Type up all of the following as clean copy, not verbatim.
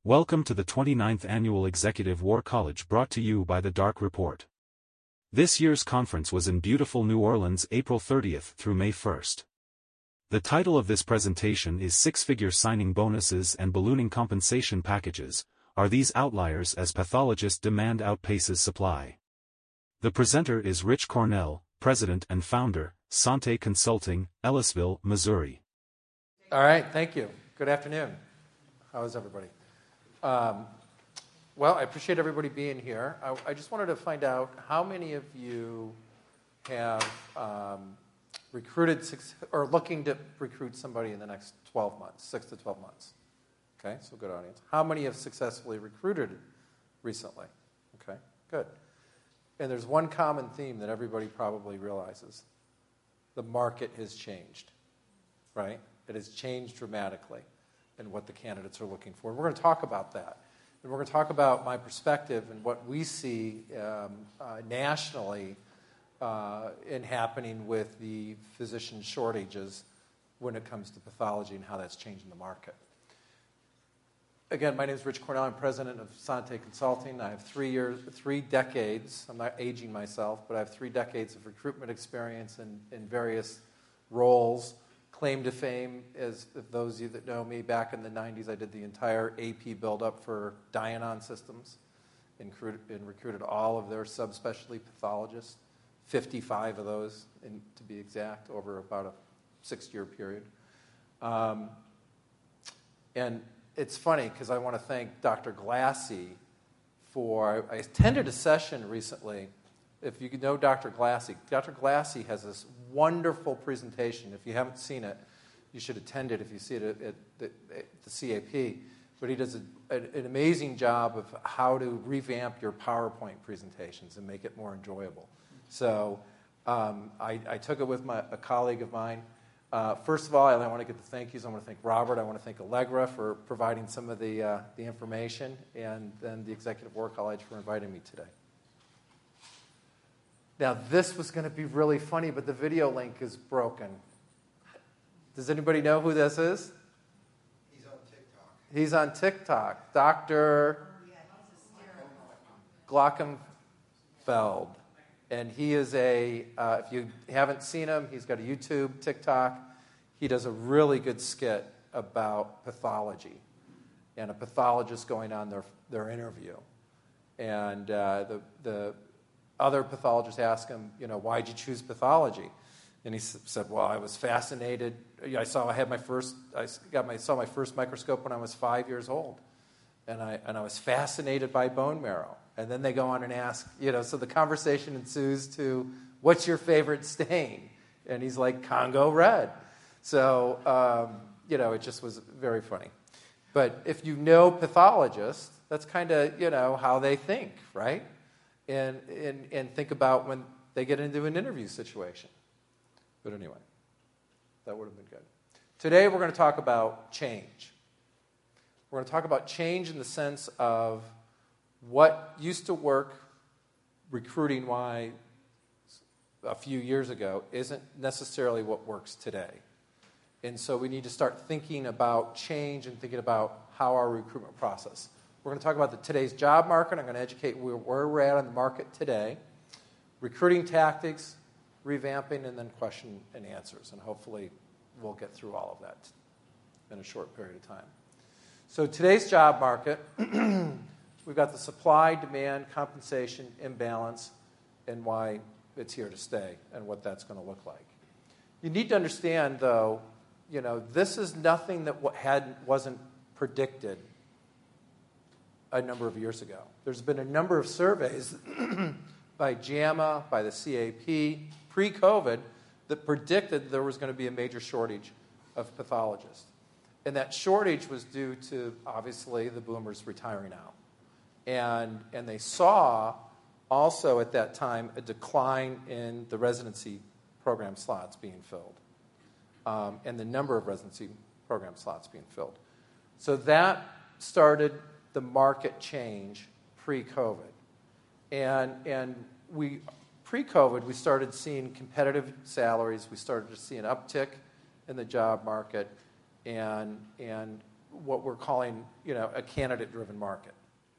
Welcome to the 29th Annual Executive War College brought to you by The Dark Report. This year's conference was in beautiful New Orleans April 30th through May 1st. The title of this presentation is Six-Figure Signing Bonuses and Ballooning Compensation Packages, Are These Outliers as Pathologist Demand Outpaces Supply? The presenter is Rich Cornell, President and Founder, Sante Consulting, Ellisville, Missouri. All right, thank you. Good afternoon. How is everybody? Well, I appreciate everybody being here. I just wanted to find out how many of you have recruited or looking to recruit somebody in the next 12 months, 6 to 12 months. Okay, so good audience. How many have successfully recruited recently? Okay, good. And there's one common theme that everybody probably realizes. The market has changed, right? It has changed dramatically in what the candidates are looking for. And we're going to talk about that. And we're going to talk about my perspective and what we see nationally in happening with the physician shortages when it comes to pathology and how that's changing the market. Again, my name is Rich Cornell. I'm president of Sante Consulting. I have 3 decades. I'm not aging myself, but I have 3 decades of recruitment experience in various roles. Claim to fame, as those of you that know me, back in the 90s, I did the entire AP buildup for Dianon Systems and recruited all of their subspecialty pathologists, 55 of those, to be exact, over about a 6-year period. And it's funny because I want to thank Dr. Glassy for, I attended a session recently. If you know Dr. Glassy has this wonderful presentation. If you haven't seen it, you should attend it if you see it at the CAP. But he does an amazing job of how to revamp your PowerPoint presentations and make it more enjoyable. So I took it with a colleague of mine. First of all, I want to get the thank yous. I want to thank Robert. I want to thank Allegra for providing some of the information, and then the Executive War College for inviting me today. Now, this was going to be really funny, but the video link is broken. Does anybody know who this is? He's on TikTok. Dr. Glockenfeld. And he is if you haven't seen him, he's got a YouTube, TikTok. He does a really good skit about pathology and a pathologist going on their interview. And the other pathologists ask him, why'd you choose pathology? And he said, well, I was fascinated. I saw my first microscope when I was 5 years old. And I was fascinated by bone marrow. And then they go on and ask, so the conversation ensues to, what's your favorite stain? And he's like, Congo red. So, it just was very funny. But if you know pathologists, that's kind of, how they think, right? And think about when they get into an interview situation. But anyway, that would have been good. Today we're going to talk about change. We're going to talk about change in the sense of what used to work recruiting-wise a few years ago isn't necessarily what works today. And so we need to start thinking about change and thinking about how our recruitment process. We're going to talk about today's job market. I'm going to educate where we're at on the market today, recruiting tactics, revamping, and then question and answers. And hopefully we'll get through all of that in a short period of time. So today's job market, we've got the supply-demand compensation imbalance and why it's here to stay and what that's going to look like. You need to understand, though, this is nothing that wasn't predicted a number of years ago. There's been a number of surveys by JAMA, by the CAP, pre-COVID, that predicted there was going to be a major shortage of pathologists. And that shortage was due to, obviously, the boomers retiring out. And they saw also at that time a decline in the residency program slots being filled and the number of residency program slots being filled. So that started the market change pre-COVID. And pre-COVID, we started seeing competitive salaries. We started to see an uptick in the job market. And what we're calling, a candidate-driven market.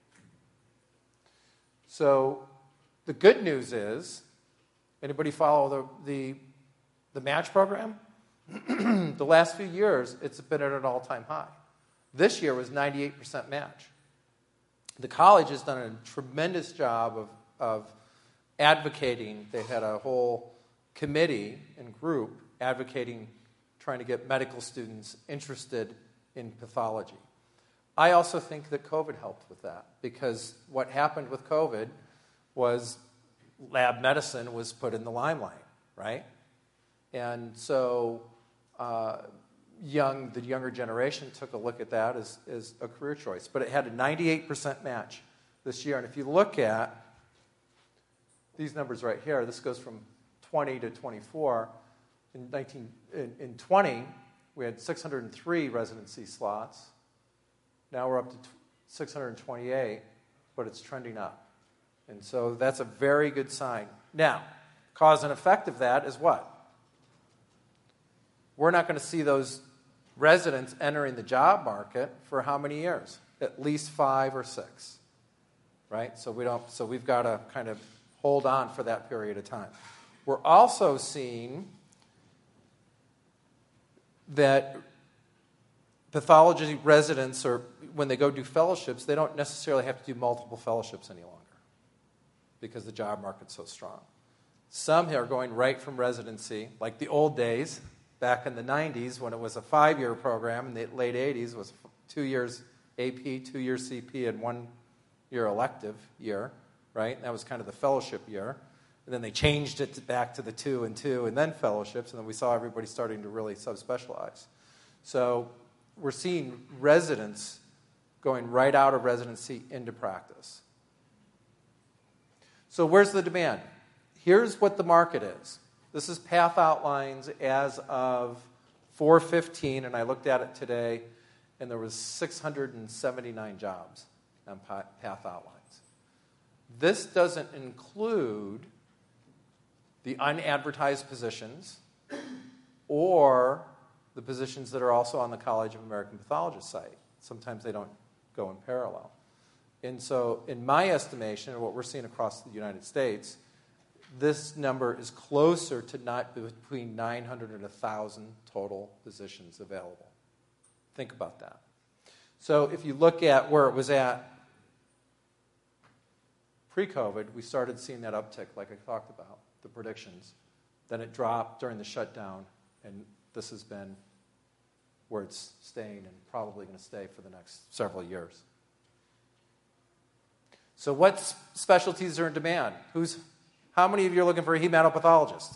So the good news is, anybody follow the match program? The last few years, it's been at an all-time high. This year was 98% match. The college has done a tremendous job of advocating. They had a whole committee and group advocating, trying to get medical students interested in pathology. I also think that COVID helped with that, because what happened with COVID was lab medicine was put in the limelight, right? And so the younger generation took a look at that as a career choice. But it had a 98% match this year. And if you look at these numbers right here, this goes from 20 to 24. In 20, we had 603 residency slots. Now we're up to 628, but it's trending up. And so that's a very good sign. Now, cause and effect of that is what? We're not going to see those residents entering the job market for how many years? At least 5 or 6, right? So we've got to kind of hold on for that period of time. We're also seeing that pathology residents, or when they go do fellowships, they don't necessarily have to do multiple fellowships any longer because the job market's so strong. Some are going right from residency, like the old days, back in the 90s when it was a 5-year program. In the late 80s, it was 2 years AP, 2 years CP, and 1 year elective year, right? And that was kind of the fellowship year. And then they changed it back to the 2 and 2, and then fellowships, and then we saw everybody starting to really subspecialize. So we're seeing residents going right out of residency into practice. So where's the demand? Here's what the market is. This is Path Outlines as of 4/15, and I looked at it today, and there was 679 jobs on Path Outlines. This doesn't include the unadvertised positions or the positions that are also on the College of American Pathologists site. Sometimes they don't go in parallel. And so in my estimation, and what we're seeing across the United States, this number is closer to not between 900 and 1,000 total positions available. Think about that. So if you look at where it was at pre-COVID, we started seeing that uptick like I talked about, the predictions. Then it dropped during the shutdown, and this has been where it's staying and probably going to stay for the next several years. So what specialties are in demand? How many of you are looking for a hematopathologist?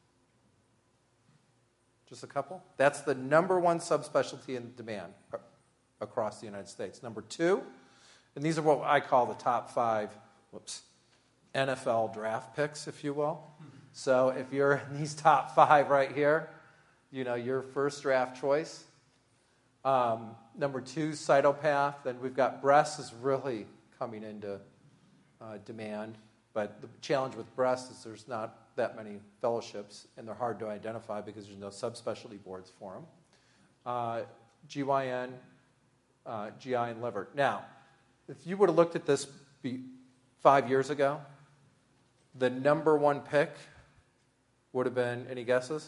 Just a couple? That's the number one subspecialty in demand across the United States. Number 2, and these are what I call the top 5, NFL draft picks, if you will. So if you're in these top 5 right here, your first draft choice. Number 2, cytopath. Then we've got breast is really coming into demand. But the challenge with breast is there's not that many fellowships, and they're hard to identify because there's no subspecialty boards for them. GYN, GI, and liver. Now, if you would have looked at this 5 years ago, the number 1 pick would have been, any guesses?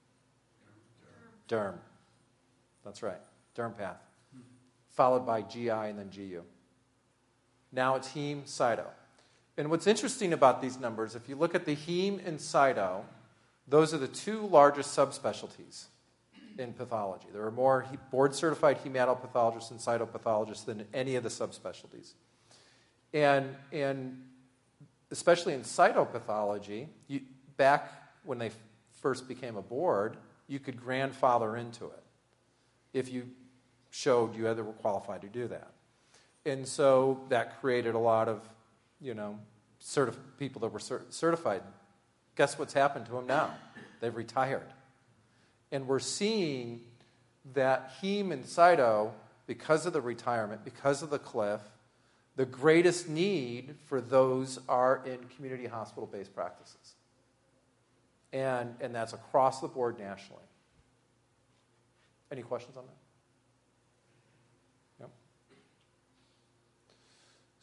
Derm. That's right, derm path. Followed by GI and then GU. Now it's heme, cyto. And what's interesting about these numbers, if you look at the heme and cyto, those are the 2 largest subspecialties in pathology. There are more board-certified hematopathologists and cytopathologists than any of the subspecialties. And especially in cytopathology, back when they first became a board, you could grandfather into it if you showed you were qualified to do that. And so that created a lot of people that were certified. Guess what's happened to them now? They've retired. And we're seeing that heme and cyto, because of the retirement, because of the cliff, the greatest need for those are in community hospital-based practices. And that's across the board nationally. Any questions on that?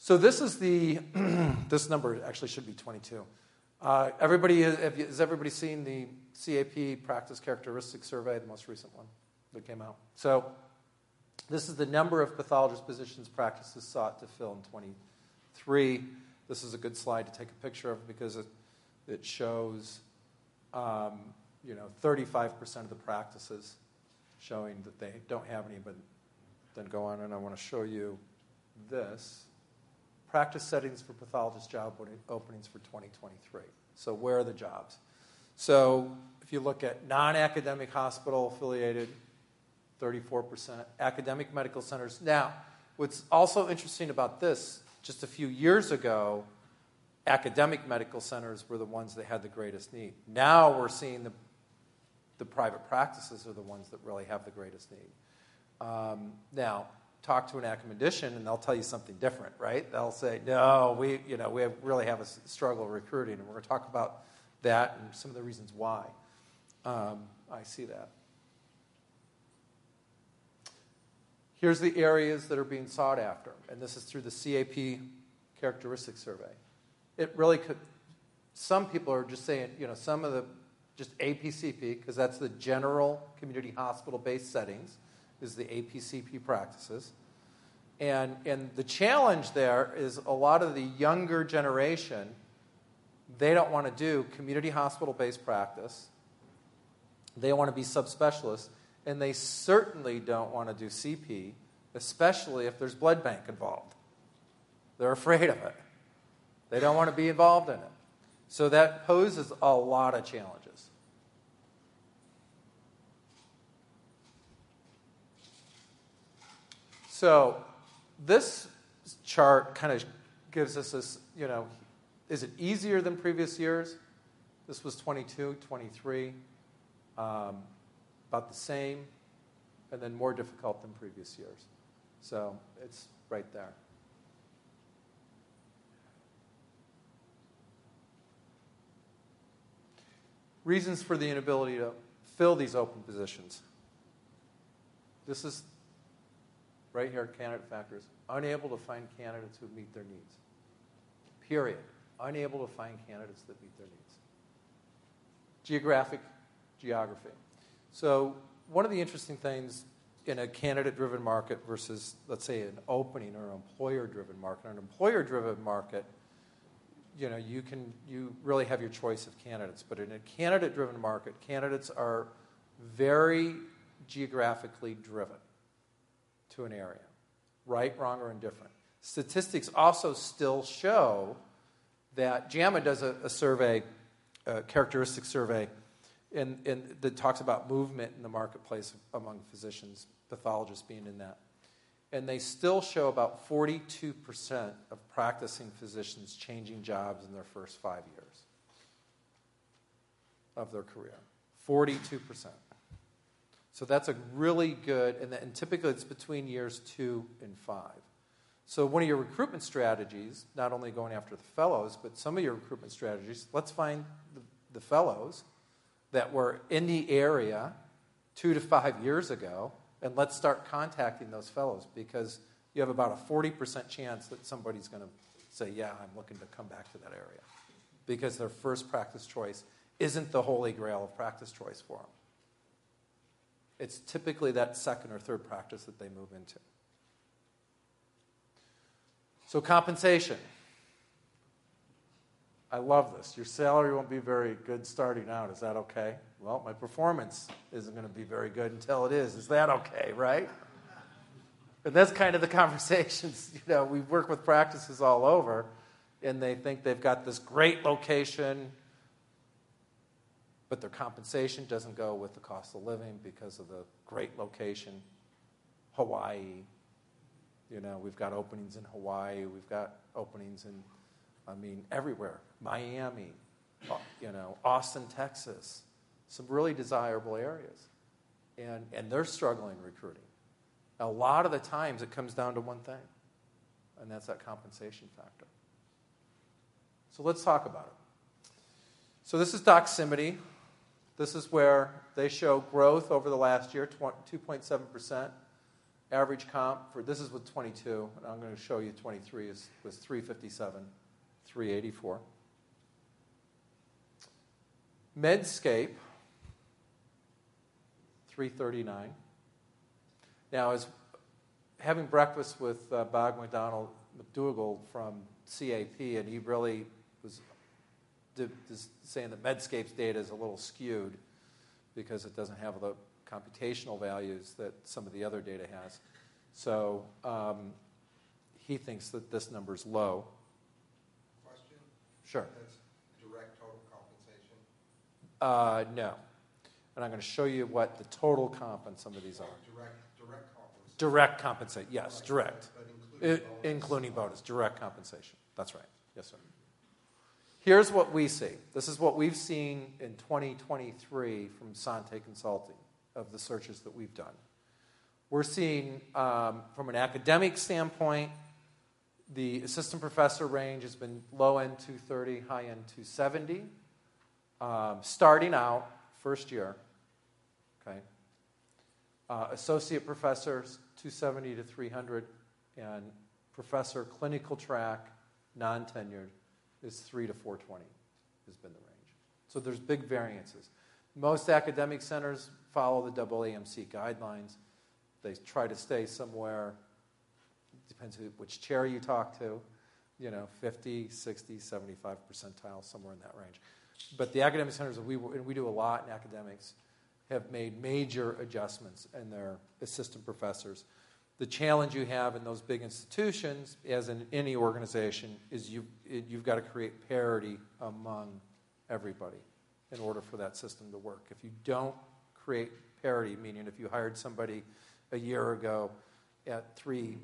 So this is the, this number actually should be 22. Has everybody seen the CAP Practice Characteristics Survey, the most recent one that came out? So this is the number of pathologist positions practices sought to fill in 23. This is a good slide to take a picture of because it shows 35% of the practices showing that they don't have any, but then go on, and I want to show you this. Practice settings for pathologist job openings for 2023. So where are the jobs? So if you look at non-academic hospital affiliated, 34%. Academic medical centers. Now, what's also interesting about this, just a few years ago, academic medical centers were the ones that had the greatest need. Now we're seeing the private practices are the ones that really have the greatest need. Now, talk to an academician and they'll tell you something different, right? They'll say, no, we really have a struggle recruiting, and we're going to talk about that and some of the reasons why. I see that. Here's the areas that are being sought after, and this is through the CAP Characteristics Survey. It really could, some people are just saying, some of the, just APCP, because that's the general community hospital-based settings, is the APCP practices. And the challenge there is a lot of the younger generation, they don't want to do community hospital-based practice. They want to be subspecialists, and they certainly don't want to do CP, especially if there's blood bank involved. They're afraid of it. They don't want to be involved in it. So that poses a lot of challenges. So this chart kind of gives us this, is it easier than previous years? This was 22, 23, about the same, and then more difficult than previous years. So it's right there. Reasons for the inability to fill these open positions. This is right here, candidate factors. Unable to find candidates who meet their needs. Period. Unable to find candidates that meet their needs. Geography. So one of the interesting things in a candidate-driven market versus, let's say, an opening or an employer-driven market. An employer-driven market, you really have your choice of candidates. But in a candidate-driven market, candidates are very geographically driven to an area, right, wrong, or indifferent. Statistics also still show that JAMA does a survey, a characteristic survey, and that talks about movement in the marketplace among physicians, pathologists being in that. And they still show about 42% of practicing physicians changing jobs in their first 5 years of their career. 42%. So that's a really good, and typically it's between years 2 and 5. So one of your recruitment strategies, not only going after the fellows, but some of your recruitment strategies, let's find the fellows that were in the area 2 to 5 years ago, and let's start contacting those fellows, because you have about a 40% chance that somebody's going to say, yeah, I'm looking to come back to that area, because their first practice choice isn't the holy grail of practice choice for them. It's typically that second or third practice that they move into. So compensation. I love this. Your salary won't be very good starting out. Is that okay? Well, my performance isn't going to be very good until it is. Is that okay, right? And that's kind of the conversations. We work with practices all over, and they think they've got this great location, but their compensation doesn't go with the cost of living because of the great location. Hawaii. We've got openings in Hawaii. We've got openings in, everywhere. Miami, Austin, Texas. Some really desirable areas. And they're struggling recruiting. A lot of the times it comes down to one thing, and that's that compensation factor. So let's talk about it. So this is Doximity. This is where they show growth over the last year, 2.7%. Average comp for, this is with 22, and I'm going to show you 23 was 357, 384. Medscape, 339. Now, as having breakfast with Bob McDougall from CAP, and he really was saying that Medscape's data is a little skewed because it doesn't have the computational values that some of the other data has. So he thinks that this number's low. Question? Sure. That's direct total compensation? No. And I'm going to show you what the total comp on some of these are. Direct compensation? Direct compensation, yes, direct. But Including bonus, direct compensation. That's right. Yes, sir. Here's what we see. This is what we've seen in 2023 from Sante Consulting of the searches that we've done. We're seeing, from an academic standpoint, the assistant professor range has been low end 230, high end 270. Starting out, first year, okay. Associate professors, 270 to 300, and professor clinical track, non-tenured, is 3 to 420 has been the range. So there's big variances. Most academic centers follow the AAMC guidelines. They try to stay somewhere, depends which chair you talk to, 50, 60, 75 percentile, somewhere in that range. But the academic centers, and we do a lot in academics, have made major adjustments in their assistant professors. The challenge you have in those big institutions, as in any organization, is you've got to create parity among everybody in order for that system to work. If you don't create parity, meaning if you hired somebody a year ago at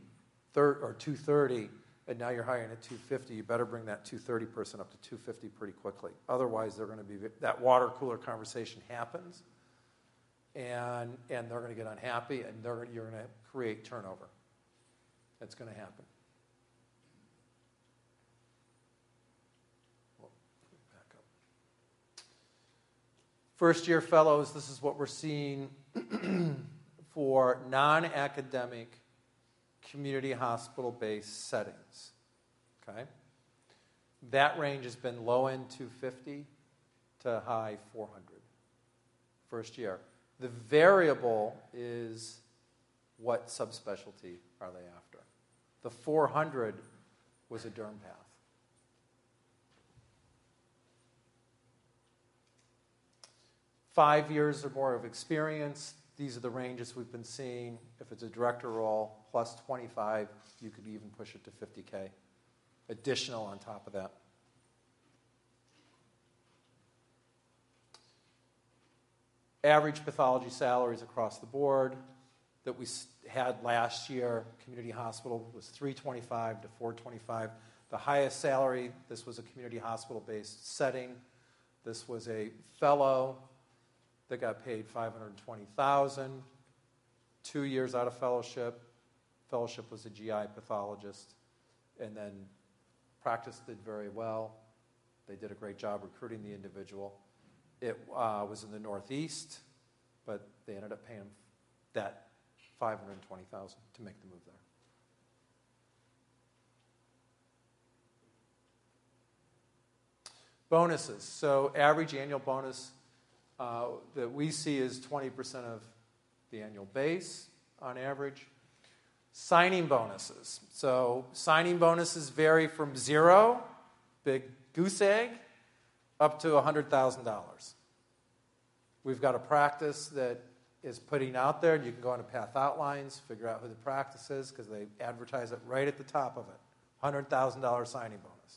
230, and now you're hiring at 250, you better bring that 230 person up to 250 pretty quickly. Otherwise, they're going to be that water cooler conversation happens, and they're going to get unhappy, and you're going to create turnover. That's going to happen. Back up. First-year fellows, this is what we're seeing for non-academic community hospital-based settings. Okay? That range has been low end 250 to high 400 first year. The variable is what subspecialty are they after. The 400 was a derm path. Five years or more of experience. These are the ranges we've been seeing. If it's a director role, plus 25, you could even push it to 50K. Additional on top of that. Average pathology salaries across the board that we had last year, community hospital, was $325 to $425. The highest salary, this was a community hospital-based setting. This was a fellow that got paid $520,000, 2 years out of fellowship. Fellowship was a GI pathologist, and then practice did very well. They did a great job recruiting the individual. It was in the Northeast, but they ended up paying that $520,000 to make the move there. Bonuses. So average annual bonus that we see is 20% of the annual base on average. Signing bonuses. So signing bonuses vary from zero, big goose egg, up to $100,000. We've got a practice that is putting out there, and you can go into Path Outlines, figure out who the practice is, because they advertise it right at the top of it. $100,000 signing bonus.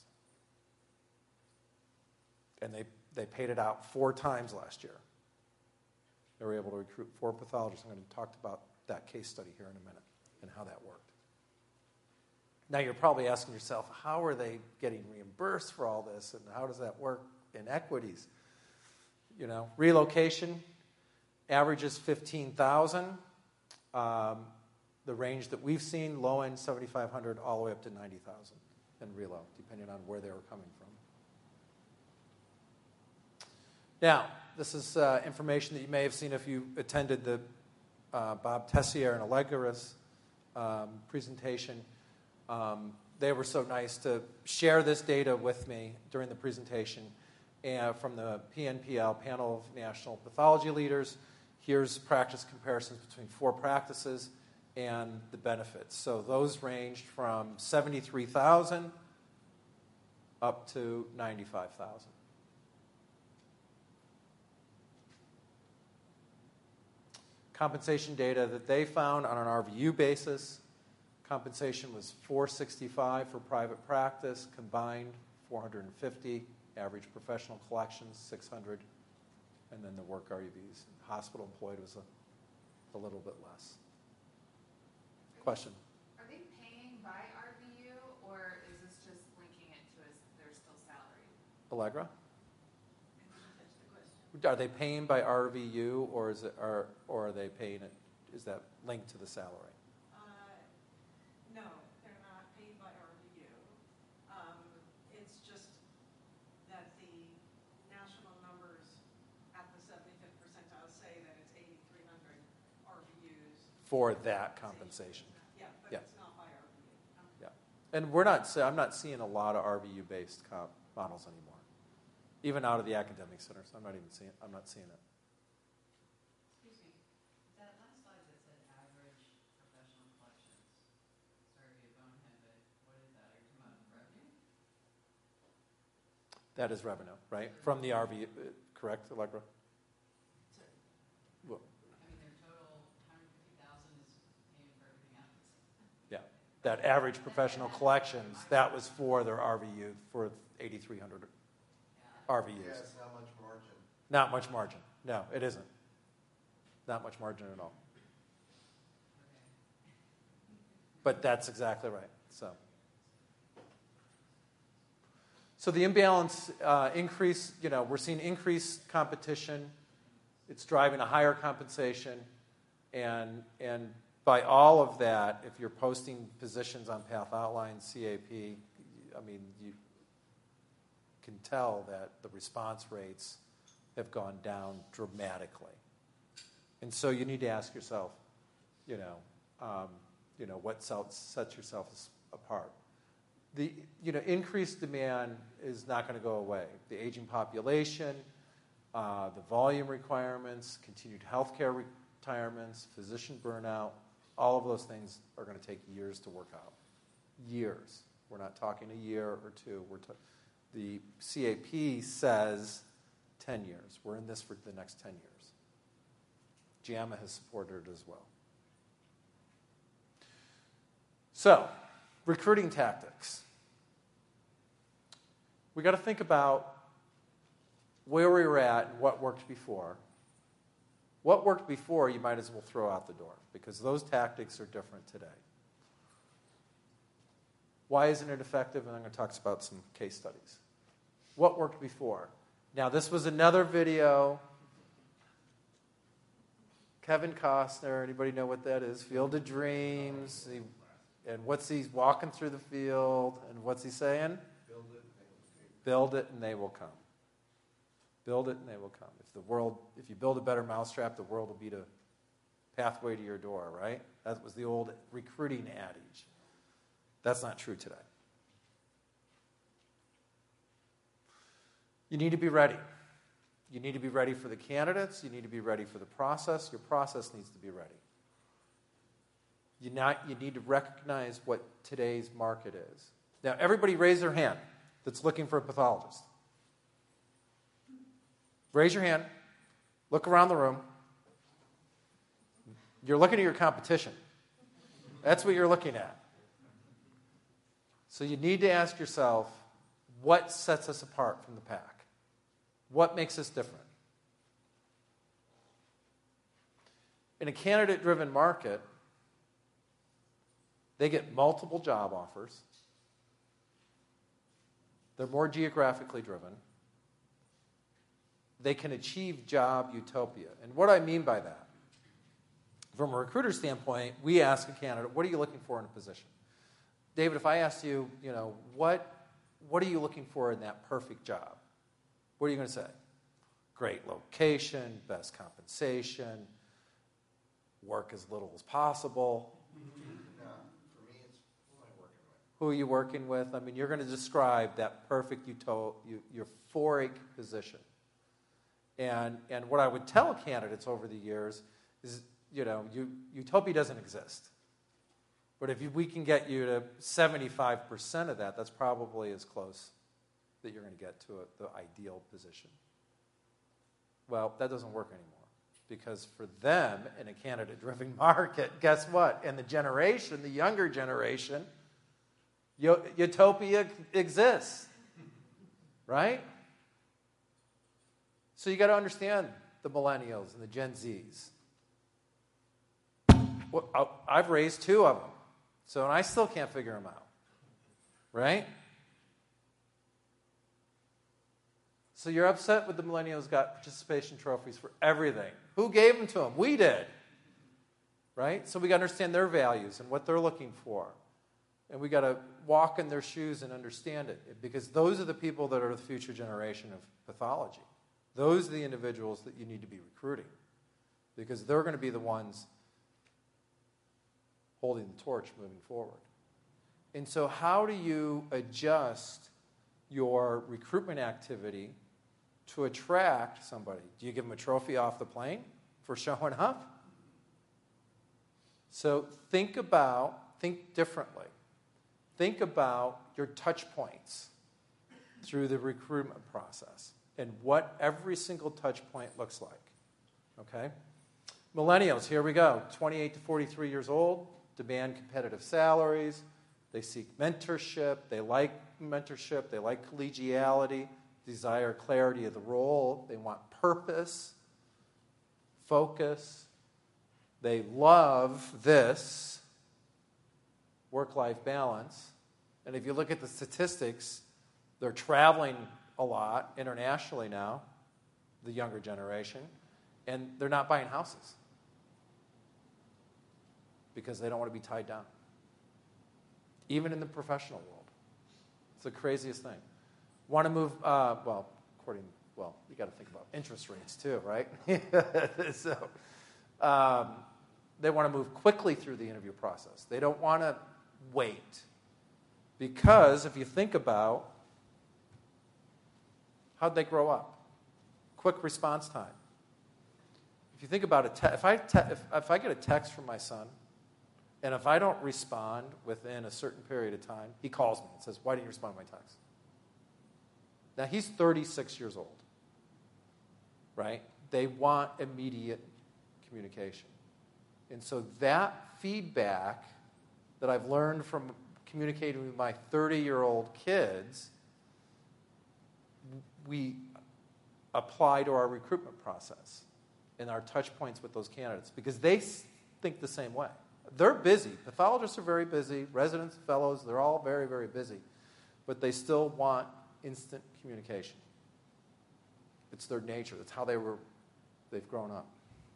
And they paid it out 4 times last year. They were able to recruit 4 pathologists. I'm going to talk about that case study here in a minute and how that worked. Now you're probably asking yourself, how are they getting reimbursed for all this, and how does that work in equities? Relocation averages $15,000. The range that we've seen, low end $7,500 all the way up to $90,000 in relo, depending on where they were coming from. Now, this is information that you may have seen if you attended the Bob Tessier and Allegra's presentation. They were so nice to share this data with me during the presentation from the PNPL, Panel of National Pathology Leaders. Here's practice comparisons between 4 practices and the benefits. So those ranged from 73,000 up to 95,000. Compensation data that they found on an RVU basis. Compensation was $465 for private practice, combined $450, average professional collections $600, and then the work RUVs. Hospital employed was a little bit less. Question? Are they paying by RVU, or is this just linking it to their still salary? Allegra? I didn't catch the question. Are they paying by RVU, or are they paying it? Is that linked to the salary? No, they're not paid by RVU. It's just that the national numbers at the 75th percentile say that it's 8,300 RVUs. For that compensation. Yeah, but Yeah. it's not by RVU. Yeah. And I'm not seeing a lot of RVU-based comp models anymore. Even out of the academic centers, I'm not seeing it. Excuse me. That last slide that said average professional collections. Sorry to be a bonehead, but what is that? Are you talking about revenue? That is revenue, right? From the RVU, correct, Allegra? Well, I mean, their total 150,000 is paying for everything else. yeah. That average professional collections, that was for their RVU, for 8,300 RVUs. Yeah, it's not much margin. Not much margin. No, it isn't. Not much margin at all. But that's exactly right. So the imbalance increase, we're seeing increased competition. It's driving a higher compensation. And by all of that, if you're posting positions on Path Outline, CAP, I mean, you can tell that the response rates have gone down dramatically. And so you need to ask yourself, what sets yourself apart. The increased demand is not going to go away. The aging population, the volume requirements, continued healthcare retirements, physician burnout, all of those things are going to take years to work out. Years. We're not talking a year or two. The CAP says 10 years. We're in this for the next 10 years. JAMA has supported it as well. So, recruiting tactics. We got to think about where we were at and what worked before. What worked before, you might as well throw out the door, because those tactics are different today. Why isn't it effective? And I'm going to talk about some case studies. What worked before? Now, this was another video. Kevin Costner, anybody know what that is? Field of Dreams. And he's walking through the field, and what's he saying? Build it and they will come. Build it and they will come. If you build a better mousetrap, the world will be the pathway to your door, right? That was the old recruiting adage. That's not true today. You need to be ready. You need to be ready for the candidates. You need to be ready for the process. Your process needs to be ready. You need to recognize what today's market is. Now, everybody raise their hand that's looking for a pathologist. Raise your hand. Look around the room. You're looking at your competition. That's what you're looking at. So you need to ask yourself, what sets us apart from the pack? What makes us different? In a candidate-driven market, they get multiple job offers. They're more geographically driven. They can achieve job utopia. And what I mean by that, from a recruiter standpoint, we ask a candidate, what are you looking for in a position? David, if I asked you, what are you looking for in that perfect job? What are you going to say? Great location, best compensation, work as little as possible. No. Who are you working with? I mean, you're going to describe that perfect euphoric position. And what I would tell candidates over the years is, utopia doesn't exist. But if we can get you to 75% of that, that's probably as close that you're going to get to the ideal position. Well, that doesn't work anymore. Because for them, in a candidate-driven market, guess what? In the younger generation, utopia exists. Right? So you got to understand the millennials and the Gen Zs. Well, I've raised 2 of them. And I still can't figure them out. Right? So you're upset with the millennials got participation trophies for everything. Who gave them to them? We did. Right? So we got to understand their values and what they're looking for. And we got to walk in their shoes and understand it. Because those are the people that are the future generation of pathology. Those are the individuals that you need to be recruiting. Because they're going to be the ones holding the torch moving forward. And so how do you adjust your recruitment activity to attract somebody? Do you give them a trophy off the plane for showing up? So think differently. Think about your touch points through the recruitment process and what every single touch point looks like. Okay? Millennials, here we go. 28 to 43 years old, demand competitive salaries. They seek mentorship. They like mentorship. They like collegiality, desire clarity of the role. They want purpose, focus. They love this work-life balance. And if you look at the statistics, they're traveling a lot internationally now, the younger generation, and they're not buying houses because they don't want to be tied down. Even in the professional world. It's the craziest thing. Want to move, you got to think about interest rates too, right? So they want to move quickly through the interview process. They don't want to wait. Because if you think about how'd they grow up? Quick response time. If you think about it, if I get a text from my son, and if I don't respond within a certain period of time, he calls me and says, "Why didn't you respond to my text?" Now, he's 36 years old, right? They want immediate communication. And so that feedback that I've learned from communicating with my 30-year-old kids, we apply to our recruitment process and our touch points with those candidates because they think the same way. They're busy. Pathologists are very busy. Residents, fellows, they're all very, very busy. But they still want instant communication. It's their nature. That's how they've grown up.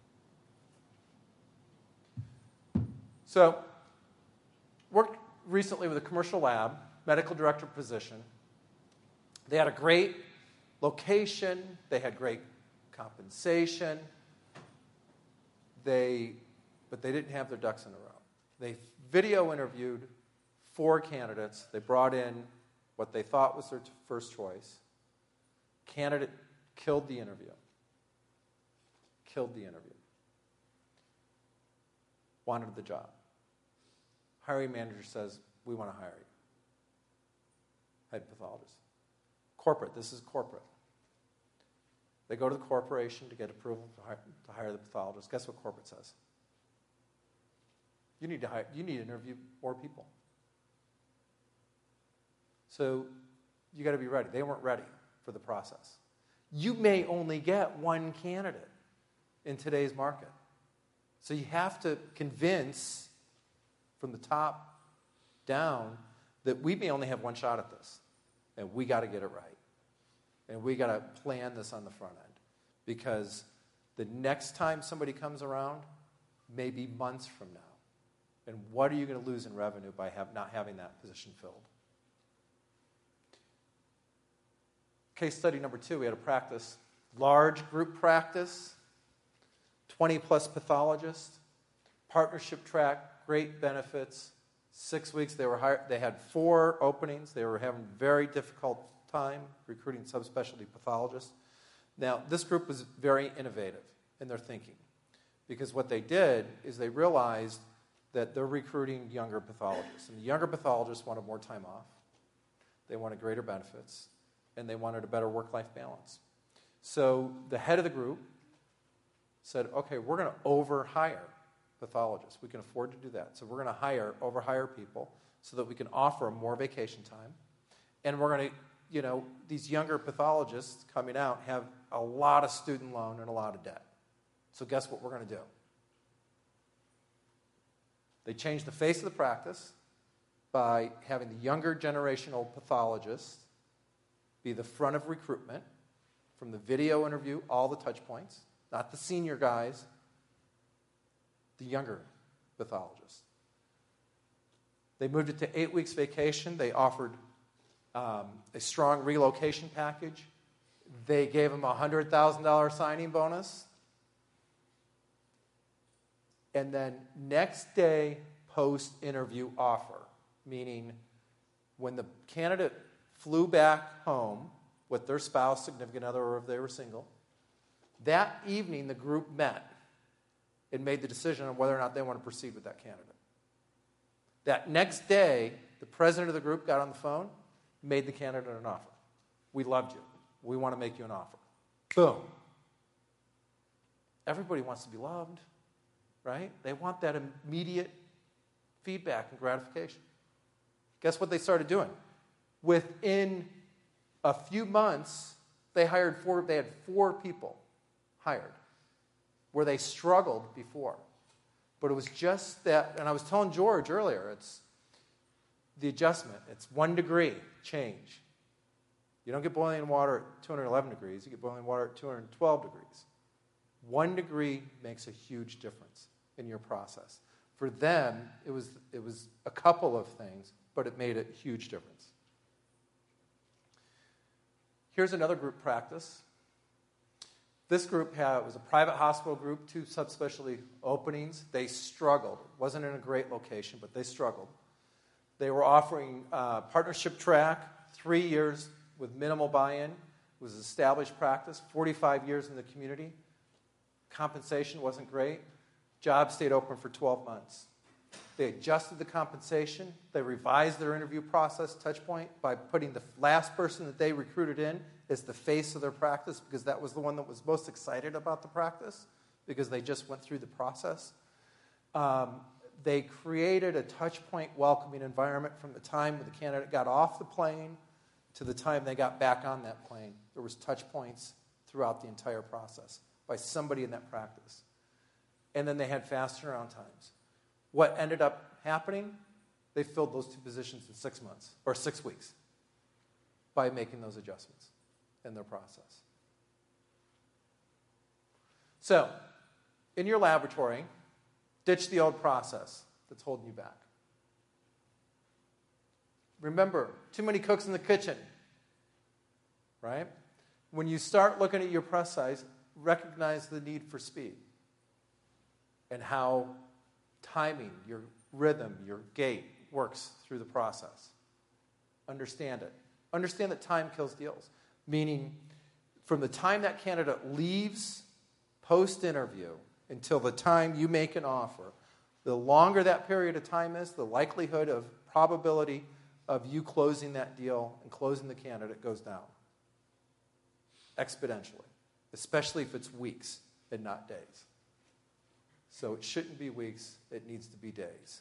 So, worked recently with a commercial lab, medical director position. They had a great location. They had great compensation. But they didn't have their ducks in a row. They video interviewed 4 candidates. They brought in what they thought was their first choice. Candidate killed the interview. Wanted the job. Hiring manager says, "We want to hire you." Head pathologist. Corporate. This is corporate. They go to the corporation to get approval to hire the pathologist. Guess what corporate says? You need to interview more people. So you got to be ready. They weren't ready for the process. You may only get one candidate in today's market. So you have to convince from the top down that we may only have one shot at this. And we got to get it right. And we got to plan this on the front end. Because the next time somebody comes around may be months from now. And what are you going to lose in revenue by not having that position filled? Case study number 2, we had a practice, large group practice, 20-plus pathologists, partnership track, great benefits, 6 weeks, they were hired. They had 4 openings. They were having a very difficult time recruiting subspecialty pathologists. Now, this group was very innovative in their thinking because what they did is they realized that they're recruiting younger pathologists. And the younger pathologists wanted more time off. They wanted greater benefits. And they wanted a better work-life balance. So the head of the group said, okay, we're going to overhire pathologists. We can afford to do that. So we're going to overhire people so that we can offer them more vacation time. And we're going to, these younger pathologists coming out have a lot of student loan and a lot of debt. So guess what we're going to do? They changed the face of the practice by having the younger generational pathologists be the front of recruitment, from the video interview, all the touch points, not the senior guys, the younger pathologists. They moved it to 8 weeks vacation. They offered a strong relocation package. They gave them a $100,000 signing bonus. And then next day, post-interview offer, meaning when the candidate flew back home with their spouse, significant other, or if they were single, that evening the group met and made the decision on whether or not they want to proceed with that candidate. That next day, the president of the group got on the phone, made the candidate an offer. We loved you. We want to make you an offer. Boom. Everybody wants to be loved, right? They want that immediate feedback and gratification. Guess what they started doing? Within a few months, they had 4 people hired where they struggled before. But it was just that, and I was telling George earlier, it's the adjustment. It's 1 degree change. You don't get boiling water at 211 degrees. You get boiling water at 212 degrees. 1 degree makes a huge difference in your process. For them, it was a couple of things, but it made a huge difference. Here's another group practice. This group was a private hospital group, 2 subspecialty openings. They struggled. It wasn't in a great location, but they struggled. They were offering partnership track, 3 years with minimal buy-in. It was established practice, 45 years in the community. Compensation wasn't great. Job stayed open for 12 months. They adjusted the compensation. They revised their interview process touch point by putting the last person that they recruited in as the face of their practice because that was the one that was most excited about the practice because they just went through the process. They created a touch point welcoming environment from the time the candidate got off the plane to the time they got back on that plane. There was touch points throughout the entire process by somebody in that practice. And then they had fast turnaround times. What ended up happening? They filled those 2 positions in 6 months, or 6 weeks, by making those adjustments in their process. So, in your laboratory, ditch the old process that's holding you back. Remember, too many cooks in the kitchen, right? When you start looking at your press size, recognize the need for speed and how timing, your rhythm, your gait works through the process. Understand it. Understand that time kills deals, meaning from the time that candidate leaves post-interview until the time you make an offer, the longer that period of time is, the likelihood of probability of you closing that deal and closing the candidate goes down exponentially, especially if it's weeks and not days. So it shouldn't be weeks, it needs to be days.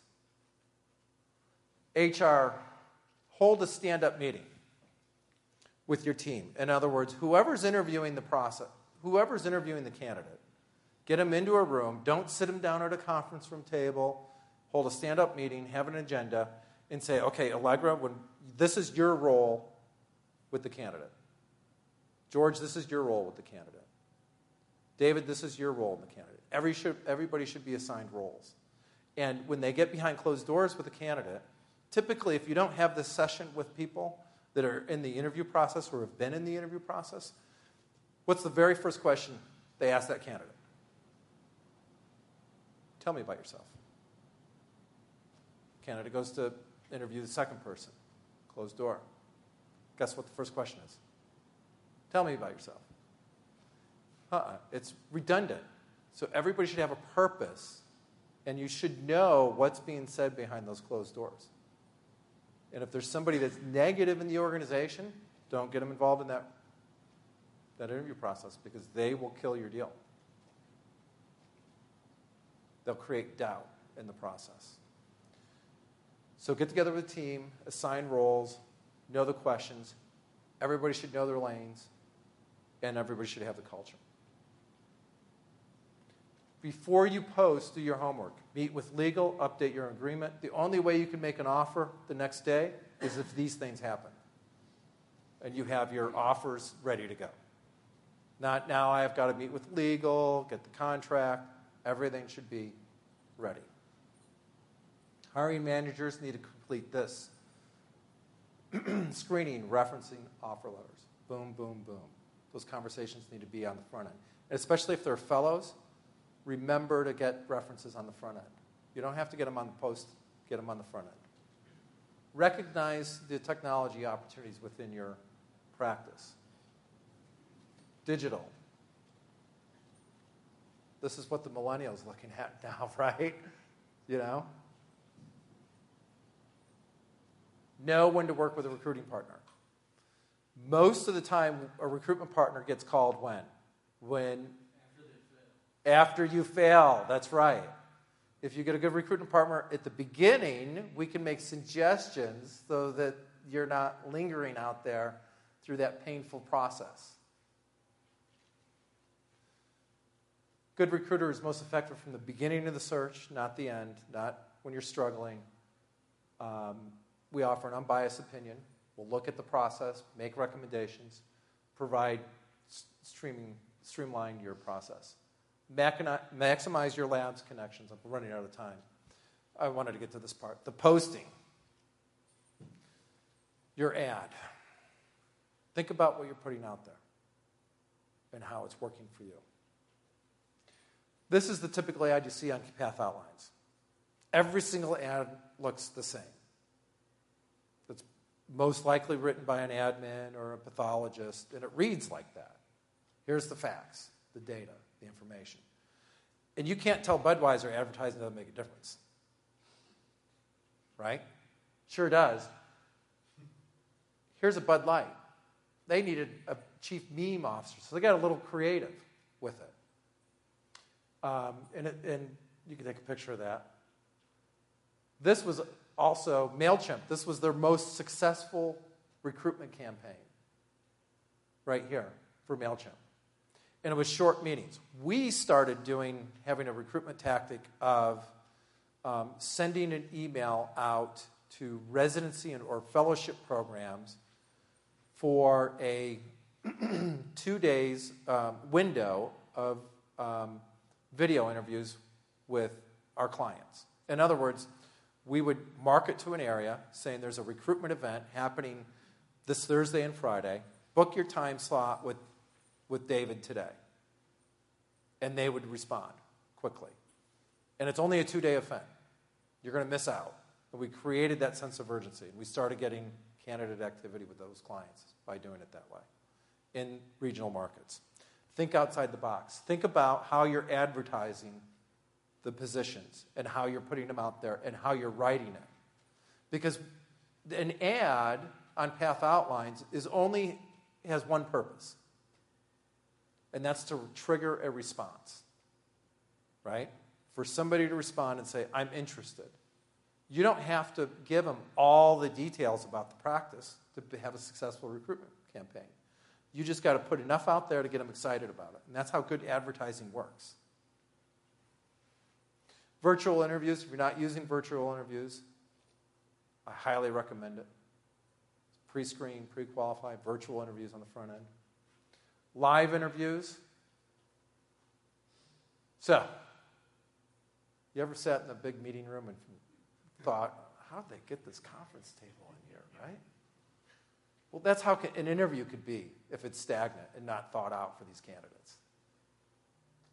HR, hold a stand-up meeting with your team. In other words, whoever's interviewing the candidate, get them into a room, don't sit them down at a conference room table, hold a stand-up meeting, have an agenda, and say, okay, Allegra, this is your role with the candidate. George, this is your role with the candidate. David, this is your role in the candidate. Everybody should be assigned roles. And when they get behind closed doors with a candidate, typically if you don't have this session with people that are in the interview process or have been in the interview process, what's the very first question they ask that candidate? Tell me about yourself. Candidate goes to interview the second person. Closed door. Guess what the first question is? Tell me about yourself. It's redundant. So everybody should have a purpose, and you should know what's being said behind those closed doors. And if there's somebody that's negative in the organization, don't get them involved in that interview process, because they will kill your deal. They'll create doubt in the process. So get together with a team, assign roles, know the questions. Everybody should know their lanes, and everybody should have the culture. Before you post, do your homework. Meet with legal, update your agreement. The only way you can make an offer the next day is if these things happen, and you have your offers ready to go. Not now I've got to meet with legal, get the contract. Everything should be ready. Hiring managers need to complete this. Screening, referencing, offer letters. Boom, boom, boom. Those conversations need to be on the front end. And especially if they're fellows, remember to get references on the front end. You don't have to get them on the post, get them on the front end. Recognize the technology opportunities within your practice. Digital. This is what the millennials are looking at now, right? You know? Know when to work with a recruiting partner. Most of the time, a recruitment partner gets called when? After you fail. That's right. If you get a good recruitment partner at the beginning, we can make suggestions so that you're not lingering out there through that painful process. Good recruiter is most effective from the beginning of the search, not the end, not when you're struggling. We offer an unbiased opinion. We'll look at the process, make recommendations, provide streamline your process. Maximize your lab's connections. I'm running out of time. I wanted to get to this part. The posting. Your ad. Think about what you're putting out there and how it's working for you. This is the typical ad you see on Path Outlines. Every single ad looks the same. It's most likely written by an admin or a pathologist, and it reads like that. Here's the facts, the data, the information. And you can't tell Budweiser advertising doesn't make a difference. Right? Sure does. Here's a Bud Light. They needed a chief meme officer, so they got a little creative with it. And you can take a picture of that. This was also MailChimp. This was their most successful recruitment campaign right here for MailChimp. And it was short meetings. We started having a recruitment tactic of sending an email out to residency or fellowship programs for a 2 days window of video interviews with our clients. In other words, we would market to an area saying there's a recruitment event happening this Thursday and Friday. Book your time slot with David today. And they would respond quickly. And it's only a 2-day event. You're going to miss out. And we created that sense of urgency. And we started getting candidate activity with those clients by doing it that way in regional markets. Think outside the box. Think about how you're advertising the positions and how you're putting them out there and how you're writing it. Because an ad on Path Outlines has one purpose, and that's to trigger a response, right? For somebody to respond and say, I'm interested. You don't have to give them all the details about the practice to have a successful recruitment campaign. You just got to put enough out there to get them excited about it. And that's how good advertising works. Virtual interviews, if you're not using virtual interviews, I highly recommend it. Pre-screen, pre-qualified, virtual interviews on the front end. Live interviews. So, you ever sat in a big meeting room and thought, how did they get this conference table in here, right? Well, that's how an interview could be if it's stagnant and not thought out for these candidates.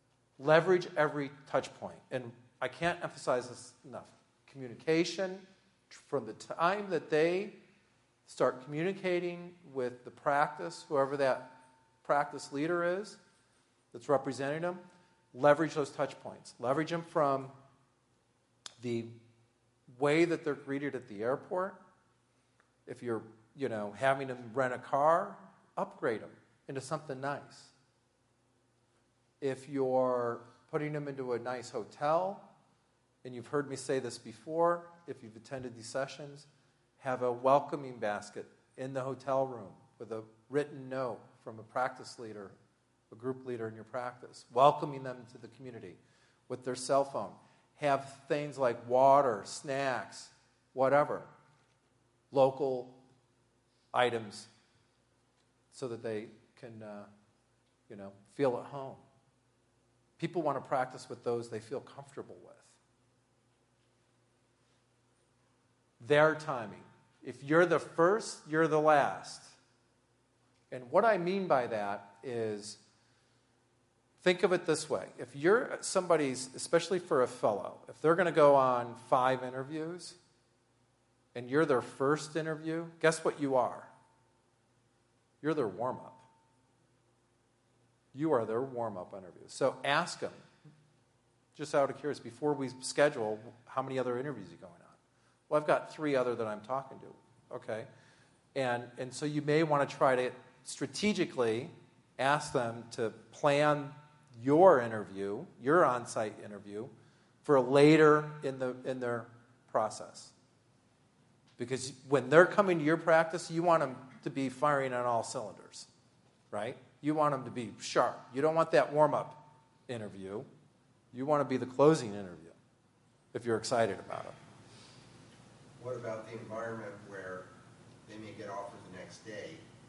Leverage every touch point. And I can't emphasize this enough. Communication, from the time that they start communicating with the practice, whoever that practice leader is that's representing them, leverage those touch points. Leverage them from the way that they're greeted at the airport. If you're, having them rent a car, upgrade them into something nice. If you're putting them into a nice hotel, and you've heard me say this before, if you've attended these sessions, have a welcoming basket in the hotel room with a written note from a practice leader, a group leader in your practice, welcoming them to the community with their cell phone. Have things like water, snacks, whatever, local items so that they can, feel at home. People want to practice with those they feel comfortable with. Their timing. If you're the first, you're the last. And what I mean by that is, think of it this way. If you're somebody's, especially for a fellow, if they're going to go on 5 interviews and you're their first interview, guess what you are? You're their warm-up. You are their warm-up interview. So ask them, just out of curiosity, before we schedule, how many other interviews are going on? Well, I've got 3 other that I'm talking to. Okay? And so you may want to try to strategically ask them to plan your interview, your on-site interview, for later in their process. Because when they're coming to your practice, you want them to be firing on all cylinders, right? You want them to be sharp. You don't want that warm-up interview. You want to be the closing interview if you're excited about it. What about the environment where they may get offered the next day?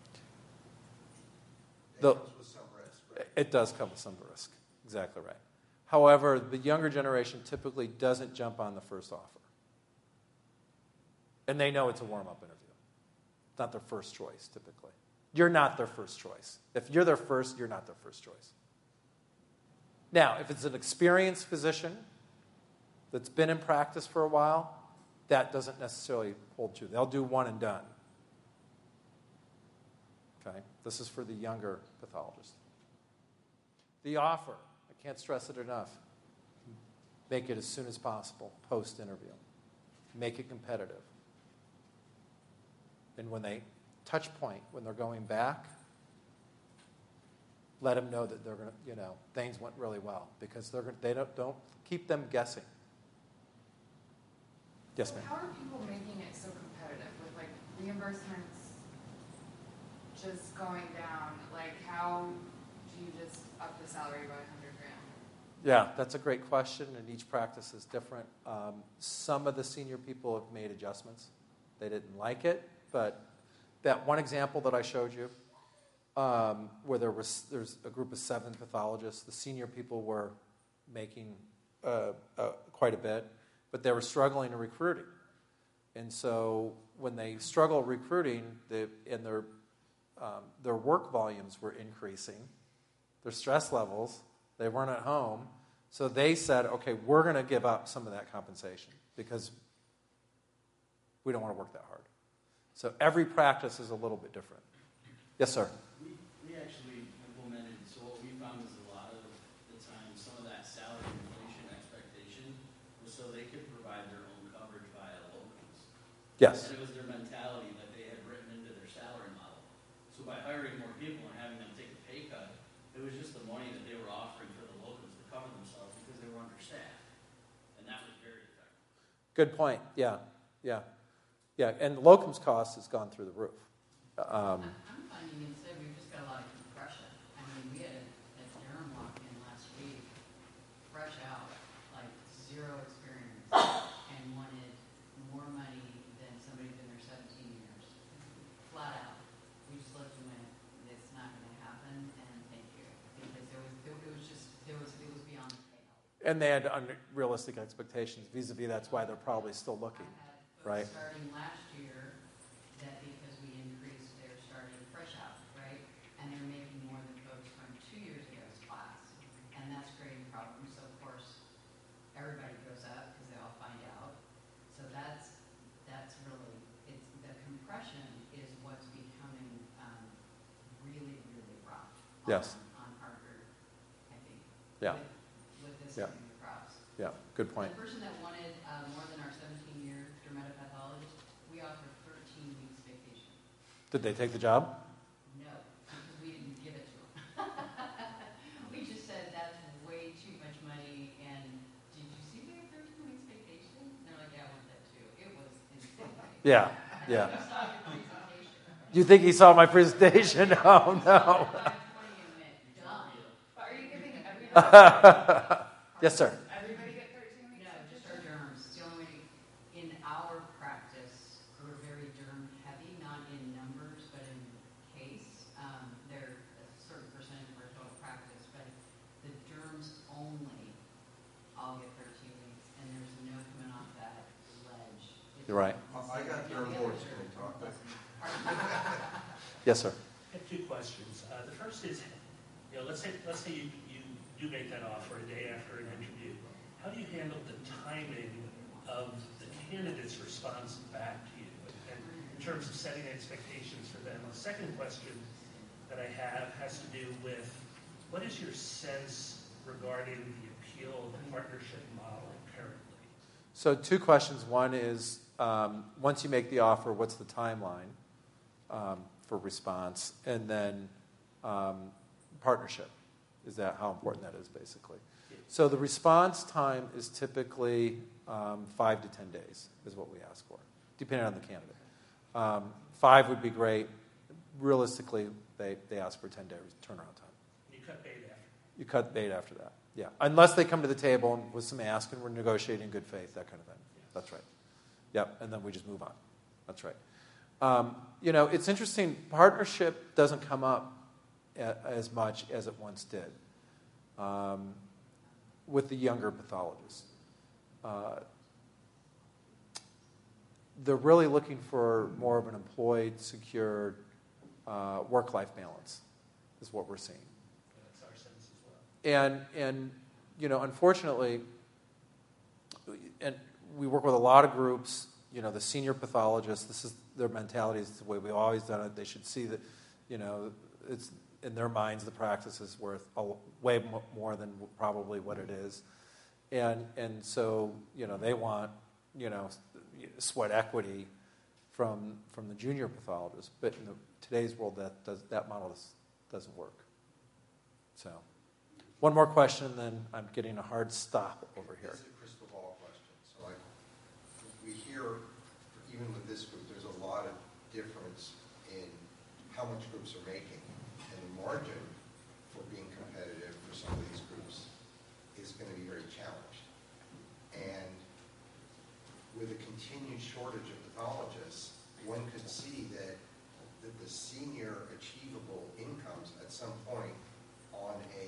That comes with some risk, right? It does come with some risk. Exactly right. However, the younger generation typically doesn't jump on the first offer. And they know it's a warm-up interview. It's not their first choice, typically. You're not their first choice. If you're their first, you're not their first choice. Now, if it's an experienced physician that's been in practice for a while, that doesn't necessarily hold true. They'll do one and done. Okay? This is for the younger pathologist. The offer, I can't stress it enough. Make it as soon as possible, post-interview. Make it competitive. And when they touch point, when they're going back, let them know that they're going to, things went really well, because they don't keep them guessing. Yes, ma'am. How are people making it so competitive with reimbursements just going down? How do you just up the salary by $100,000? Yeah, that's a great question, and each practice is different. Some of the senior people have made adjustments. They didn't like it, but that one example that I showed you, where there's a group of 7 pathologists, the senior people were making quite a bit, but they were struggling in recruiting. And so when they struggle recruiting, and their work volumes were increasing, their stress levels, they weren't at home, so they said, okay, we're going to give up some of that compensation because we don't want to work that hard. So every practice is a little bit different. Yes, sir. We actually implemented, so what we found is a lot of the time, some of that salary inflation expectation was so they could provide their own coverage via locums. Yes. And it was their mentality that they had written into their salary model. So by hiring more people and having them take a pay cut, it was just the money that they were offering for the locums to cover themselves because they were understaffed. And that was very effective. Good point. Yeah. And locums cost has gone through the roof. I'm finding instead we've just got a lot of compression. I mean, we had a Durham walk in last week, fresh out, 0 experience, and wanted more money than somebody who's been there 17 years. Flat out. We just looked and went, it's not going to happen, and thank you. Because it was beyond the pale. And they had unrealistic expectations vis-a-vis that's why they're probably still looking, right? Starting last year, that because we increased, they're starting fresh out, right? And they're making more than folks from 2 years ago's class. And that's creating problems. So, of course, everybody goes up because they all find out. So that Yes. on Harvard, I think. Yeah. With this Yeah. coming across. Yeah, good point. The person that wanted more than our 17-year dermatopathologist, we offered 13 weeks vacation. Did they take the job? No, because we didn't give it to them. We just said that's way too much money, and did you see we have 13 weeks vacation? And they're like, yeah, I want that too. It was insane. Yeah, yeah. You saw your presentation. You think he saw my presentation? Oh, no. 5:20 and went, done. But are you giving everybody, Yes, sir. everybody get 13 weeks? No, just our derms. It's the only way, in our practice, we're very derm heavy, not in numbers, but in case. They're a certain percentage of our total practice, but the derms only all get 13 weeks, and there's no coming off that ledge. It's You're right. I got derm boards going to talk, but Yes, sir. I have two questions. The first is, let's say you do make that offer a day after an interview. How do you handle the timing of the candidate's response back to you, and in terms of setting expectations for them? The second question that I have has to do with what is your sense regarding the appeal of the partnership model currently? So 2 questions. One is, once you make the offer, what's the timeline for response? And then partnership. Is that how important that is, basically? So the response time is typically 5 to 10 days is what we ask for, depending on the candidate. 5 would be great. Realistically, they ask for 10 days turnaround time. You cut bait after. You cut bait after that, yeah. Unless they come to the table and with some ask and we're negotiating in good faith, that kind of thing. That's right. Yep, and then we just move on. That's right. It's interesting. Partnership doesn't come up as much as it once did with the younger pathologists. They're really looking for more of an employed, secured work-life balance is what we're seeing. That's our sense as well. And unfortunately, and we work with a lot of groups, the senior pathologists, this is their mentality, is the way we've always done it. They should see that, it's in their minds the practice is worth way more than probably what it is. And so, they want, sweat equity from the junior pathologist. But in today's world, that model doesn't work. So, one more question, then I'm getting a hard stop over here. It's a crystal ball question. So we hear, even with this group, there's a lot of difference in how much groups are making. And the margin for being competitive for some of these groups is going to be very challenged. And with a continued shortage of pathologists, one could see that the senior achievable incomes at some point on a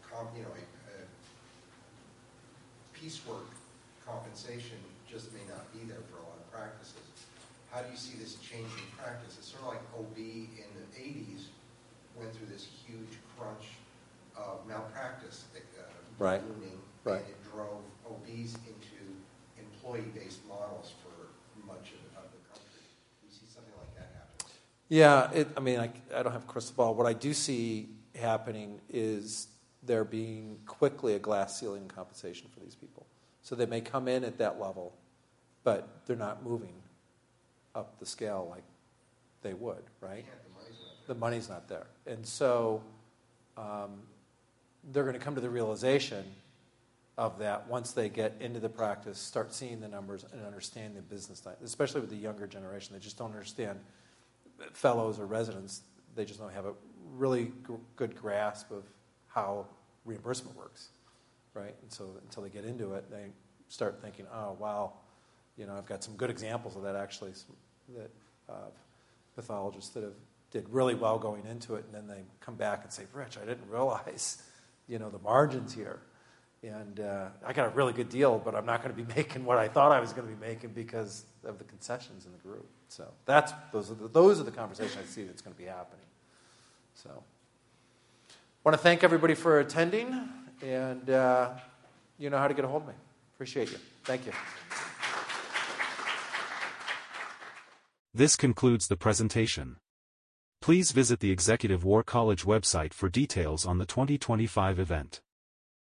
piecework compensation just may not be there for a lot of practices. How do you see this changing practice? It's sort of like OB in the 80s went through this huge crunch of malpractice Right. looming, Right. and it drove OBs into employee-based models for much of the country. Do you see something like that happen? Yeah, I don't have a crystal ball. What I do see happening is there being quickly a glass ceiling in compensation for these people. So they may come in at that level, but they're not moving up the scale like they would, right? Yeah, the money's not there. The money's not there. And so they're going to come to the realization of that once they get into the practice, start seeing the numbers and understand the business, especially with the younger generation. They just don't understand fellows or residents. They just don't have a really good grasp of how reimbursement works, right? And so until they get into it, they start thinking, oh, wow, I've got some good examples of that actually, that pathologists that did really well going into it, and then they come back and say, Rich, I didn't realize, the margins here. And I got a really good deal, but I'm not going to be making what I thought I was going to be making because of the concessions in the group. So those are the conversations I see that's going to be happening. So I want to thank everybody for attending, and you know how to get a hold of me. Appreciate you. Thank you. This concludes the presentation. Please visit the Executive War College website for details on the 2025 event.